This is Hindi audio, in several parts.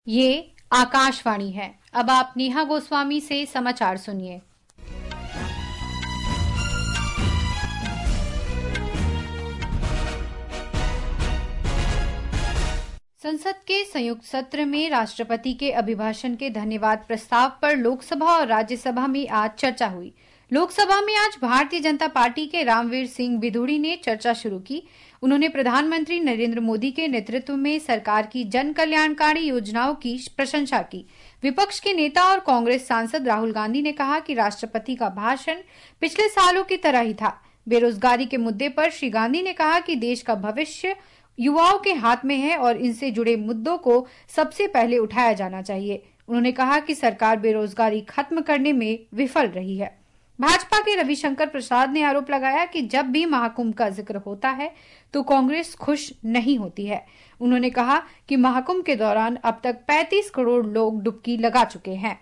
ये आकाशवाणी है। अब आप नेहा गोस्वामी से समाचार सुनिए। संसद के संयुक्त सत्र में राष्ट्रपति के अभिभाषण के धन्यवाद प्रस्ताव पर लोकसभा और राज्यसभा में आज चर्चा हुई। लोकसभा में आज भारतीय जनता पार्टी के रामवीर सिंह बिधूड़ी ने चर्चा शुरू की। उन्होंने प्रधानमंत्री नरेंद्र मोदी के नेतृत्व में सरकार की जन कल्याणकारी योजनाओं की प्रशंसा की। विपक्ष के नेता और कांग्रेस सांसद राहुल गांधी ने कहा कि राष्ट्रपति का भाषण पिछले सालों की तरह ही था। बेरोजगारी के मुद्दे पर श्री गांधी ने कहा कि देश का भविष्य युवाओं के हाथ में है और इनसे जुड़े मुद्दों को सबसे पहले उठाया जाना चाहिए। उन्होंने कहा कि सरकार बेरोजगारी खत्म करने में विफल रही है। भाजपा के रविशंकर प्रसाद ने आरोप लगाया कि जब भी महाकुंभ का जिक्र होता है तो कांग्रेस खुश नहीं होती है। उन्होंने कहा कि महाकुंभ के दौरान अब तक 35 करोड़ लोग डुबकी लगा चुके हैं।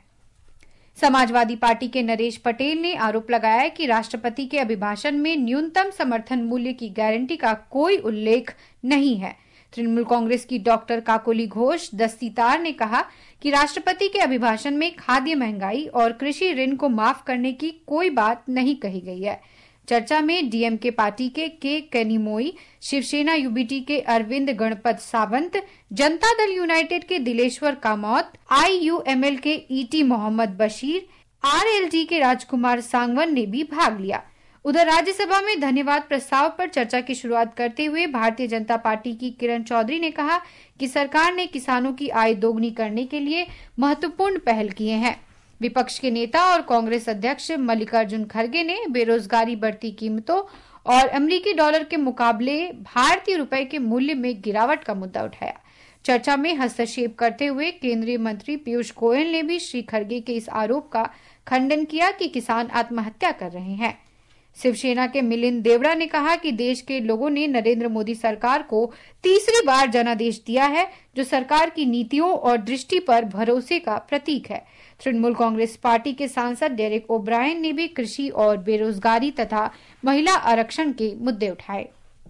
समाजवादी पार्टी के नरेश पटेल ने आरोप लगाया कि राष्ट्रपति के अभिभाषण में न्यूनतम समर्थन मूल्य की गारंटी का कोई उल्लेख नहीं है। तृणमूल कांग्रेस की डॉक्टर काकोली घोष दस्तीदार ने कहा कि राष्ट्रपति के अभिभाषण में खाद्य महंगाई और कृषि ऋण को माफ करने की कोई बात नहीं कही गई है। चर्चा में डीएमके पार्टी के कनिमोई, शिवसेना यूबीटी के अरविंद गणपत सावंत, जनता दल यूनाइटेड के दिलेश्वर कामौत, आईयूएमएल के ईटी मोहम्मद बशीर, आरएलडी के राजकुमार सांगवन ने भी भाग लिया। उधर राज्यसभा में धन्यवाद प्रस्ताव पर चर्चा की शुरुआत करते हुए भारतीय जनता पार्टी की किरण चौधरी ने कहा कि सरकार ने किसानों की आय दोगुनी करने के लिए महत्वपूर्ण पहल किए हैं। विपक्ष के नेता और कांग्रेस अध्यक्ष मल्लिकार्जुन खड़गे ने बेरोजगारी, बढ़ती कीमतों और अमेरिकी डॉलर के मुकाबले भारतीय रुपए के मूल्य में गिरावट का मुद्दा उठाया। चर्चा में हस्तक्षेप करते हुए केंद्रीय मंत्री पीयूष गोयल ने भी श्री खड़गे के इस आरोप का खंडन किया कि किसान आत्महत्या कर रहे हैं। शिवसेना के मिलिंद देवड़ा ने कहा कि देश के लोगों ने नरेंद्र मोदी सरकार को तीसरी बार जनादेश दिया है, जो सरकार की नीतियों और दृष्टि पर भरोसे का प्रतीक है। तृणमूल कांग्रेस पार्टी के सांसद डेरेक ओब्रायन ने भी कृषि और बेरोजगारी तथा महिला आरक्षण के मुद्दे उठाए।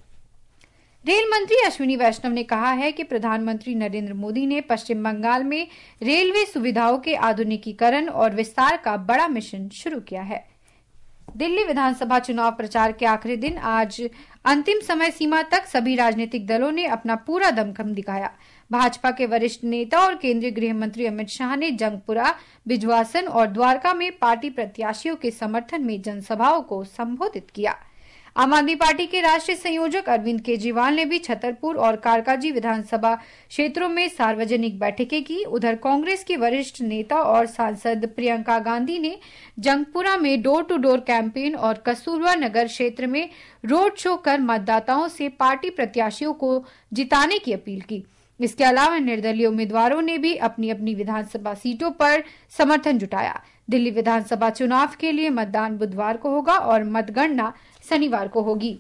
रेल मंत्री अश्विनी वैष्णव ने कहा है कि प्रधानमंत्री नरेंद्र मोदी ने पश्चिम बंगाल में रेलवे सुविधाओं के आधुनिकीकरण और विस्तार का बड़ा मिशन शुरू किया है। दिल्ली विधानसभा चुनाव प्रचार के आखिरी दिन आज अंतिम समय सीमा तक सभी राजनीतिक दलों ने अपना पूरा दमखम दिखाया। भाजपा के वरिष्ठ नेता और केंद्रीय गृह मंत्री अमित शाह ने जंगपुरा, बिजवासन और द्वारका में पार्टी प्रत्याशियों के समर्थन में जनसभाओं को संबोधित किया। आम आदमी पार्टी के राष्ट्रीय संयोजक अरविंद केजरीवाल ने भी छतरपुर और कालकाजी विधानसभा क्षेत्रों में सार्वजनिक बैठकें की। उधर कांग्रेस की वरिष्ठ नेता और सांसद प्रियंका गांधी ने जंगपुरा में डोर टू डोर कैंपेन और कस्तूरबा नगर क्षेत्र में रोड शो कर मतदाताओं से पार्टी प्रत्याशियों को जिताने की अपील की। इसके अलावा निर्दलीय उम्मीदवारों ने भी अपनी अपनी विधानसभा सीटों पर समर्थन जुटाया। दिल्ली विधानसभा चुनाव के लिए मतदान बुधवार को होगा और मतगणना शनिवार को होगी।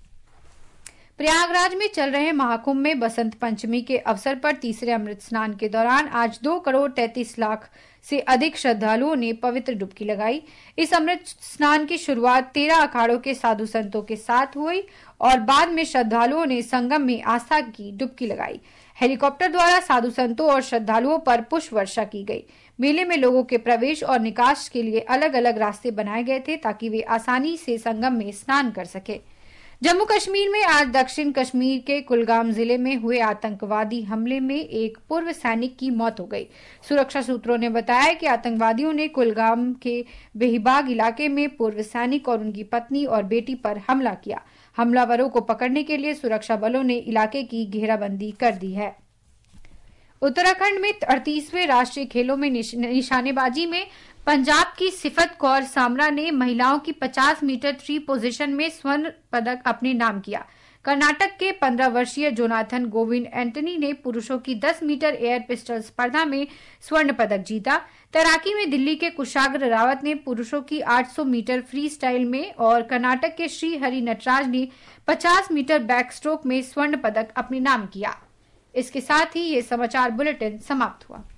प्रयागराज में चल रहे महाकुंभ में बसंत पंचमी के अवसर पर तीसरे अमृत स्नान के दौरान आज 2 करोड़ 33 लाख से अधिक श्रद्धालुओं ने पवित्र डुबकी लगाई। इस अमृत स्नान की शुरुआत 13 अखाड़ों के साधु संतों के साथ हुई और बाद में श्रद्धालुओं ने संगम में आस्था की डुबकी लगाई। हेलीकॉप्टर द्वारा साधु संतों और श्रद्धालुओं पर पुष्प वर्षा की गई। मेले में लोगों के प्रवेश और निकास के लिए अलग अलग रास्ते बनाए गए थे ताकि वे आसानी से संगम में स्नान कर सके। जम्मू कश्मीर में आज दक्षिण कश्मीर के कुलगाम जिले में हुए आतंकवादी हमले में एक पूर्व सैनिक की मौत हो गई। सुरक्षा सूत्रों ने बताया कि आतंकवादियों ने कुलगाम के बेहिबाग इलाके में पूर्व सैनिक और उनकी पत्नी और बेटी पर हमला किया। हमलावरों को पकड़ने के लिए सुरक्षा बलों ने इलाके की घेराबंदी कर दी है। उत्तराखंड में 38वें राष्ट्रीय खेलों में निशानेबाजी में पंजाब की सिफत कौर सामरा ने महिलाओं की 50 मीटर थ्री पोजीशन में स्वर्ण पदक अपने नाम किया। कर्नाटक के 15 वर्षीय जोनाथन गोविंद एंटनी ने पुरुषों की 10 मीटर एयर पिस्टल स्पर्धा में स्वर्ण पदक जीता। तैराकी में दिल्ली के कुशाग्र रावत ने पुरुषों की 800 मीटर फ्री स्टाइल में और कर्नाटक के श्री हरि नटराज ने 50 मीटर बैक स्ट्रोक में स्वर्ण पदक अपने नाम किया। इसके साथ ही ये समाचार बुलेटिन समाप्त हुआ।